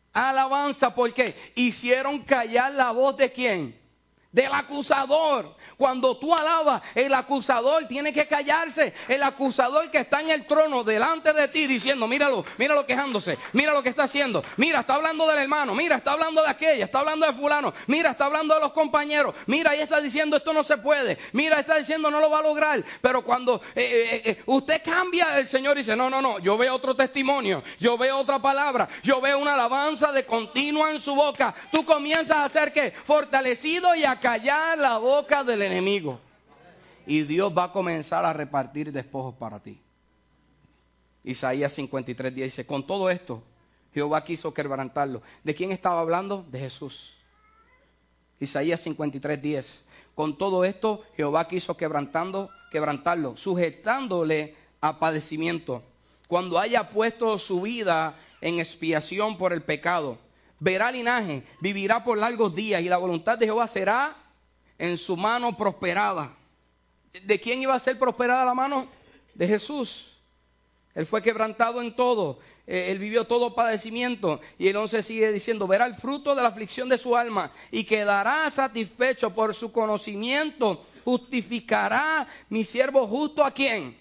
alabanza. ¿Por qué? Hicieron callar la voz de ¿quién? Del acusador. Cuando tú alabas, el acusador tiene que callarse. El acusador que está en el trono delante de ti diciendo, míralo, míralo quejándose, mira lo que está haciendo, mira, está hablando del hermano, mira, está hablando de aquella, está hablando de fulano, mira, está hablando de los compañeros, mira, ahí está diciendo esto no se puede, mira, está diciendo no lo va a lograr. Pero cuando usted cambia, el Señor dice, no, yo veo otro testimonio, yo veo otra palabra, yo veo una alabanza de continua en su boca. Tú comienzas a ser ¿qué? Fortalecido y a callar la boca del enemigo. Y Dios va a comenzar a repartir despojos para ti. Isaías 53:10 dice, con todo esto, Jehová quiso quebrantarlo. ¿De quién estaba hablando? De Jesús. Isaías 53:10. Con todo esto, Jehová quiso quebrantarlo, sujetándole a padecimiento. Cuando haya puesto su vida en expiación por el pecado, verá linaje, vivirá por largos días, y la voluntad de Jehová será en su mano prosperada. ¿De quién iba a ser prosperada la mano? De Jesús. Él fue quebrantado en todo. Él vivió todo padecimiento. Y el 11 sigue diciendo, verá el fruto de la aflicción de su alma y quedará satisfecho por su conocimiento. Justificará mi siervo justo ¿a quién?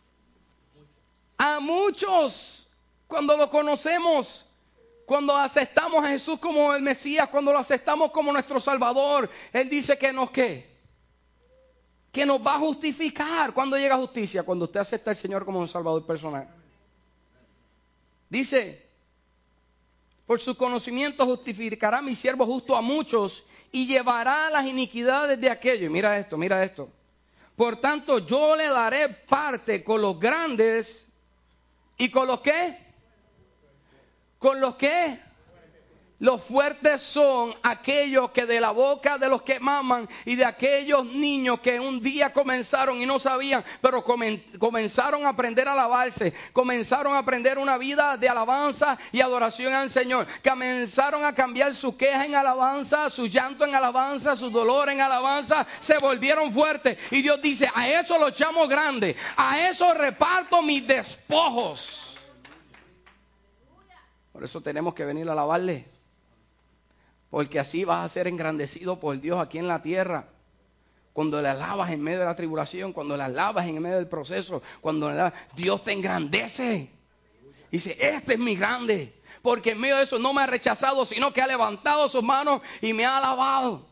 A muchos. Cuando lo conocemos, cuando aceptamos a Jesús como el Mesías, cuando lo aceptamos como nuestro Salvador, Él dice que nos ¿qué? Que nos va a justificar. ¿Cuándo llega justicia? Cuando usted acepta al Señor como un Salvador personal. Dice, por su conocimiento justificará mi siervo justo a muchos y llevará las iniquidades de aquellos. Mira esto, mira esto. Por tanto, yo le daré parte con los grandes y con los ¿qué? Con los ¿qué? Los fuertes son aquellos que de la boca de los que maman y de aquellos niños que un día comenzaron y no sabían, pero comenzaron a aprender a alabarse, comenzaron a aprender una vida de alabanza y adoración al Señor, comenzaron a cambiar su queja en alabanza, su llanto en alabanza, su dolor en alabanza, se volvieron fuertes. Y Dios dice, a eso los llamo grandes, a eso reparto mis despojos. Por eso tenemos que venir a alabarle. Porque así vas a ser engrandecido por Dios aquí en la tierra. Cuando le alabas en medio de la tribulación, cuando le alabas en medio del proceso, cuando le alabas, Dios te engrandece. Dice, este es mi grande. Porque en medio de eso no me ha rechazado, sino que ha levantado sus manos y me ha alabado.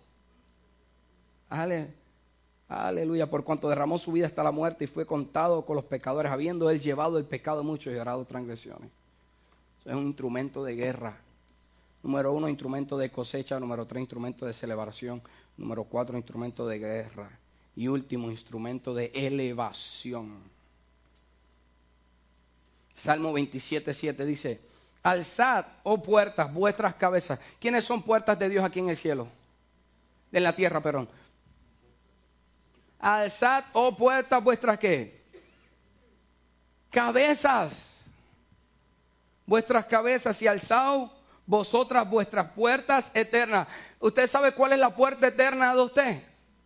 Aleluya, por cuanto derramó su vida hasta la muerte y fue contado con los pecadores, habiendo él llevado el pecado de muchos y llorado transgresiones. Eso es un instrumento de guerra. Número 1, instrumento de cosecha. Número 3, instrumento de celebración. Número 4, instrumento de guerra. Y último, instrumento de elevación. Salmo 27:7 dice, alzad, oh puertas, vuestras cabezas. ¿Quiénes son puertas de Dios aquí en el cielo? En la tierra, perdón. Alzad, oh puertas, vuestras ¿qué? Cabezas. Vuestras cabezas y alzad vosotras vuestras puertas eternas. ¿Usted sabe cuál es la puerta eterna de usted?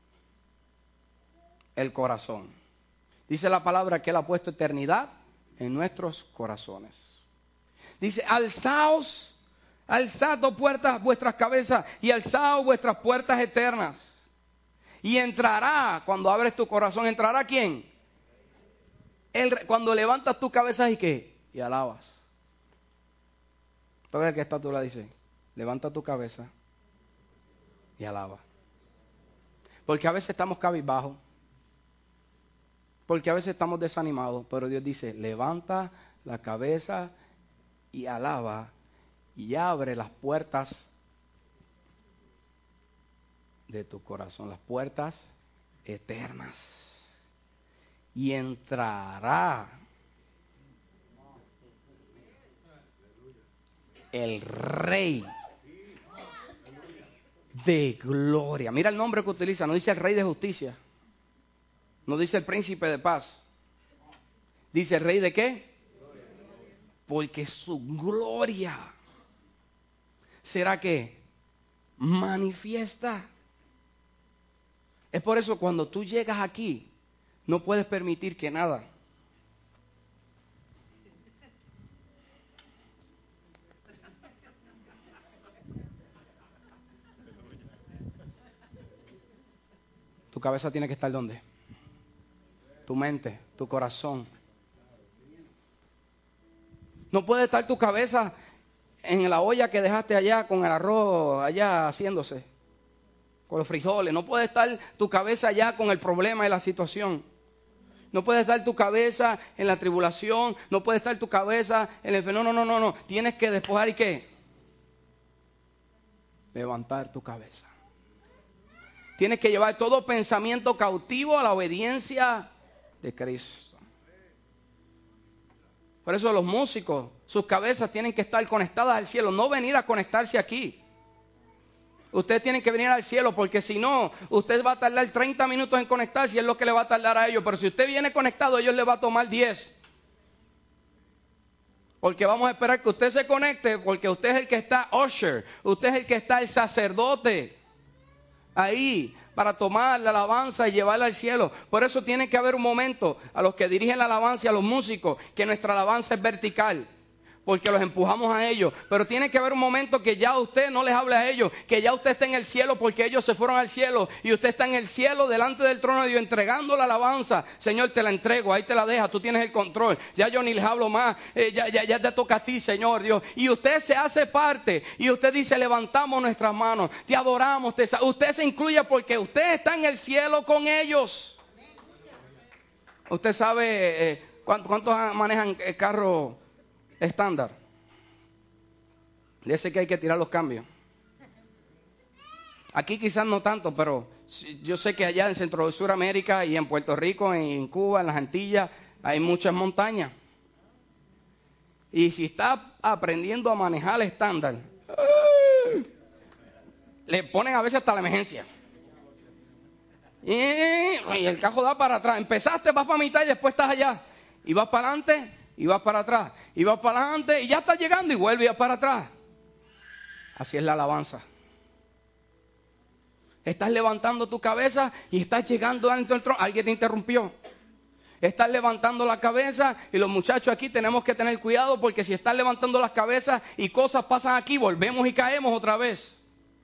El corazón. Dice la palabra que Él ha puesto eternidad en nuestros corazones. Dice, alzaos, alzad, oh puertas, vuestras cabezas y alzad vuestras puertas eternas. Y entrará, cuando abres tu corazón, ¿entrará quién? Cuando levantas tu cabeza y ¿qué? Y alabas. Todo el que está tú la dice, levanta tu cabeza y alaba. Porque a veces estamos cabizbajos, porque a veces estamos desanimados, pero Dios dice, levanta la cabeza y alaba y abre las puertas de tu corazón, las puertas eternas. Y entrará el Rey de gloria. Mira el nombre que utiliza, no dice el Rey de justicia, no dice el Príncipe de paz, dice el Rey de ¿qué? Porque su gloria será que manifiesta. Es por eso cuando tú llegas aquí, no puedes permitir que nada Tu cabeza tiene que estar ¿dónde? Tu mente, tu corazón. No puede estar tu cabeza en la olla que dejaste allá con el arroz allá haciéndose, con los frijoles. No puede estar tu cabeza allá con el problema y la situación. No puede estar tu cabeza en la tribulación. No puede estar tu cabeza en el... No. Tienes que despojar y ¿qué? Levantar tu cabeza. Tienes que llevar todo pensamiento cautivo a la obediencia de Cristo. Por eso los músicos, sus cabezas tienen que estar conectadas al cielo, no venir a conectarse aquí. Ustedes tienen que venir al cielo porque si no, usted va a tardar 30 minutos en conectarse y es lo que le va a tardar a ellos. Pero si usted viene conectado, a ellos les va a tomar 10. Porque vamos a esperar que usted se conecte porque usted es el que está usher, usted es el que está el sacerdote ahí para tomar la alabanza y llevarla al cielo. Por eso tiene que haber un momento a los que dirigen la alabanza y a los músicos que nuestra alabanza es vertical, porque los empujamos a ellos. Pero tiene que haber un momento que ya usted no les hable a ellos, que ya usted está en el cielo porque ellos se fueron al cielo y usted está en el cielo delante del trono de Dios entregando la alabanza. Señor, te la entrego, ahí te la deja, tú tienes el control. Ya yo ni les hablo más, ya te toca a ti, Señor Dios. Y usted se hace parte y usted dice, levantamos nuestras manos, te adoramos, usted se incluye porque usted está en el cielo con ellos. Usted sabe cuántos manejan el carro estándar, de ese que hay que tirar los cambios. Aquí quizás no tanto, pero yo sé que allá en Centro y Suramérica y en Puerto Rico, en Cuba, en las Antillas, hay muchas montañas. Y si está aprendiendo a manejar el estándar, le ponen a veces hasta la emergencia. Y el carro da para atrás. Empezaste, vas para mitad y después estás allá. Y vas para adelante y vas para atrás. Y vas para adelante y ya estás llegando y vuelves para atrás. Así es la alabanza. Estás levantando tu cabeza y estás llegando dentro del trono. Alguien te interrumpió. Estás levantando la cabeza y los muchachos aquí tenemos que tener cuidado porque si estás levantando las cabezas y cosas pasan aquí, volvemos y caemos otra vez.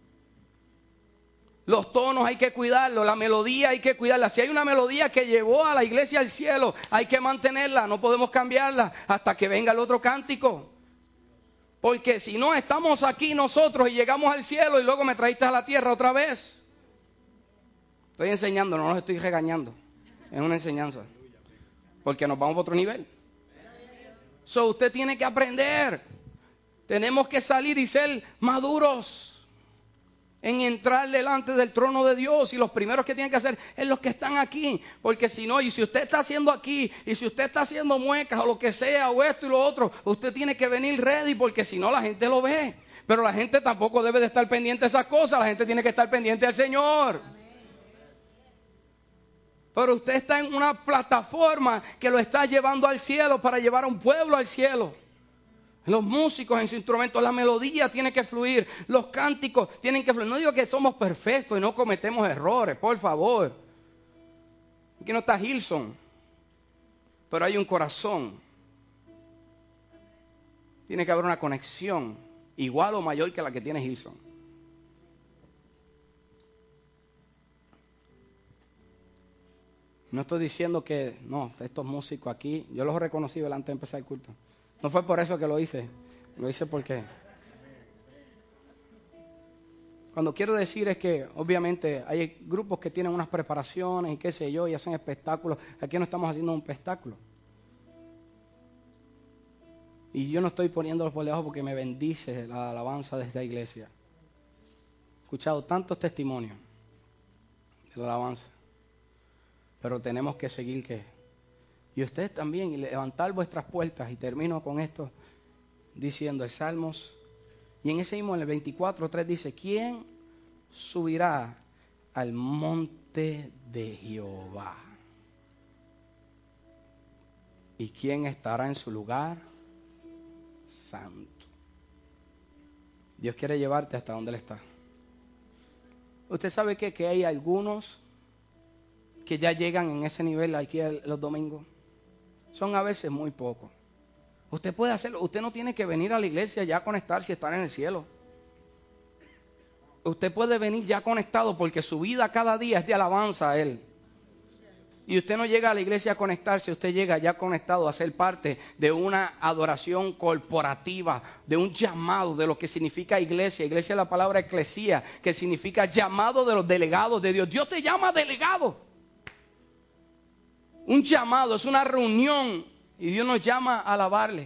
Los tonos hay que cuidarlos, la melodía hay que cuidarla. Si hay una melodía que llevó a la iglesia al cielo, hay que mantenerla, no podemos cambiarla hasta que venga el otro cántico. Porque si no, estamos aquí nosotros y llegamos al cielo y luego me traíste a la tierra otra vez. Estoy enseñando, no los estoy regañando. Es una enseñanza. Porque nos vamos a otro nivel. So, usted tiene que aprender. Tenemos que salir y ser maduros en entrar delante del trono de Dios. Y los primeros que tienen que hacer es los que están aquí. Porque si no, y si usted está haciendo aquí, y si usted está haciendo muecas o lo que sea, o esto y lo otro, usted tiene que venir ready porque si no la gente lo ve. Pero la gente tampoco debe de estar pendiente de esas cosas. La gente tiene que estar pendiente al Señor. Pero usted está en una plataforma que lo está llevando al cielo para llevar a un pueblo al cielo. Los músicos en su instrumento, la melodía tiene que fluir, los cánticos tienen que fluir. No digo que somos perfectos y no cometemos errores, por favor. Aquí no está Hilson, pero hay un corazón. Tiene que haber una conexión igual o mayor que la que tiene Hilson. No estoy diciendo que, no, estos músicos aquí, yo los reconocí antes de empezar el culto. No fue por eso que lo hice porque... Cuando quiero decir es que, obviamente, hay grupos que tienen unas preparaciones y qué sé yo, y hacen espectáculos. Aquí no estamos haciendo un espectáculo. Y yo no estoy poniéndolos por debajo porque me bendice la alabanza de esta iglesia. He escuchado tantos testimonios de la alabanza. Pero tenemos que seguir que. Y ustedes también, y levantar vuestras puertas. Y termino con esto diciendo el Salmos. Y en ese mismo, en el 24:3 dice: ¿quién subirá al monte de Jehová? ¿Y quién estará en su lugar santo? Dios quiere llevarte hasta donde Él está. Usted sabe que hay algunos que ya llegan en ese nivel aquí los domingos. Son a veces muy pocos. Usted puede hacerlo. Usted no tiene que venir a la iglesia ya a conectarse y estar en el cielo. usted puede venir ya conectado porque su vida cada día es de alabanza a Él. Y usted no llega a la iglesia a conectarse, usted llega ya conectado a ser parte de una adoración corporativa, de un llamado de lo que significa iglesia. Iglesia es la palabra eclesía, que significa llamado de los delegados de Dios. Dios te llama delegado. Un llamado, es una reunión y Dios nos llama a alabarle.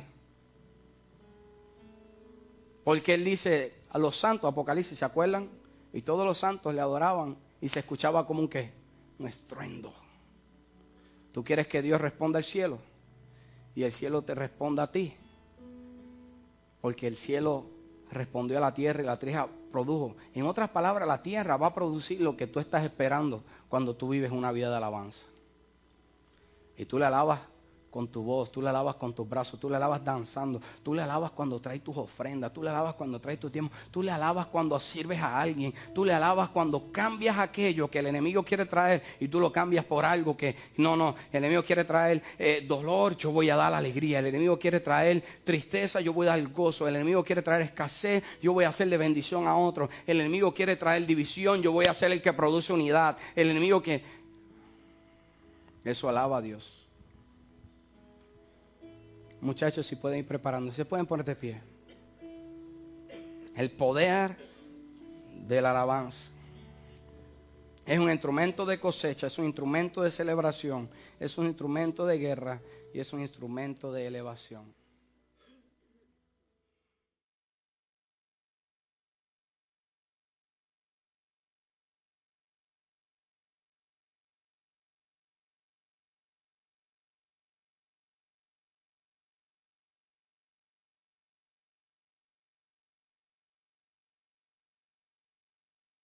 Porque Él dice a los santos, Apocalipsis, ¿se acuerdan? Y todos los santos le adoraban y se escuchaba como un ¿qué? Un estruendo. ¿Tú quieres que Dios responda al cielo? Y el cielo te responda a ti. Porque el cielo respondió a la tierra y la tierra produjo. En otras palabras, la tierra va a producir lo que tú estás esperando cuando tú vives una vida de alabanza. Y tú le alabas con tu voz, tú le alabas con tus brazos, tú le alabas danzando, tú le alabas cuando traes tus ofrendas, tú le alabas cuando traes tu tiempo, tú le alabas cuando sirves a alguien, tú le alabas cuando cambias aquello que el enemigo quiere traer y tú lo cambias por algo que, no, el enemigo quiere traer dolor, yo voy a dar alegría, el enemigo quiere traer tristeza, yo voy a dar gozo, el enemigo quiere traer escasez, yo voy a hacerle bendición a otro, el enemigo quiere traer división, yo voy a ser el que produce unidad, el enemigo que... Eso alaba a Dios. Muchachos, si pueden ir preparándose, se pueden poner de pie. El poder de la alabanza es un instrumento de cosecha, es un instrumento de celebración, es un instrumento de guerra y es un instrumento de elevación.